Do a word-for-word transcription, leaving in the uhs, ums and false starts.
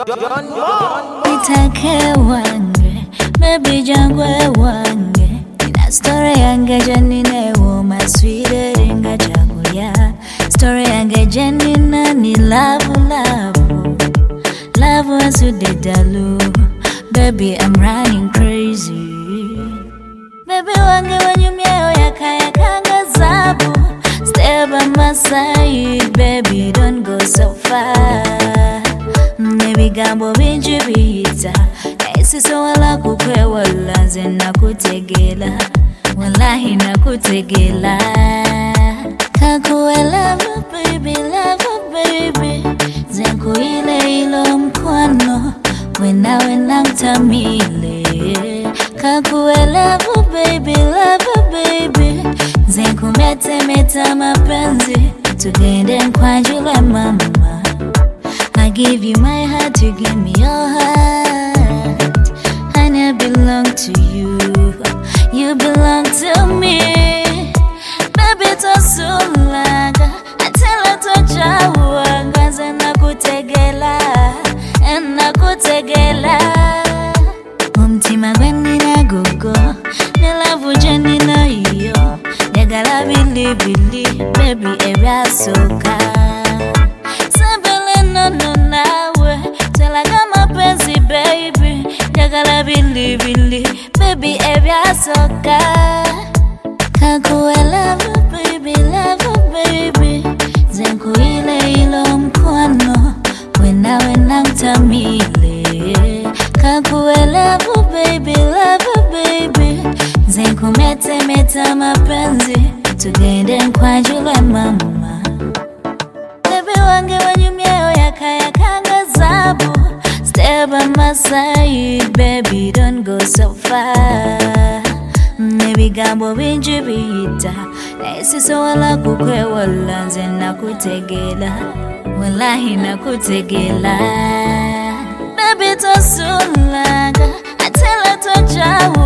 Itake wange, baby jangwe wange. Ina story yange janine wo my sweet ringa chaguya. Story yange janina ni love love. Love was you did dalu. Baby I'm running crazy. Baby wange wanyumyeyo yakaya kanga zabu. Stay by my side, baby don't go so far. Maybe gambo binji bita. Naisi so wala kukwe wala zena kutegela. Wallahi na kutegela. Kakuwe love baby, love baby. Zenku ile ilo mkwano. Wena wena mtamile. Kakuwe love baby, love baby. Zenku mete meta mapenzi. Tugende mkwanjule mama. I give you my heart, you give me your heart. And I belong to you, you belong to me. Baby to sulaga, I tell her to jawa. Ngaze na kutegela, and na kutegela. Umtima gweni na gogo, nilavu jeni na iyo. Negala bili bili, baby area soka. No no nawe, tell kama penzi baby. Jagala bili bili, baby evya soka. Kakuwe love baby, love baby. Zenku ile ilo mkwano. Wena wena mtamile. Kakuwe love baby, love baby. Zenku mete meta mapenzi. Tugende mkwanjule mama. Baby wange wanyumyeyo yakaya kanga zabu. Stay by my side, baby don't go so far. Maybe gambo binji bita. Naisi so wala kukwe wala zena kutegela. Wallahi na kutegela. Baby to sulaga, I tell her to jawa.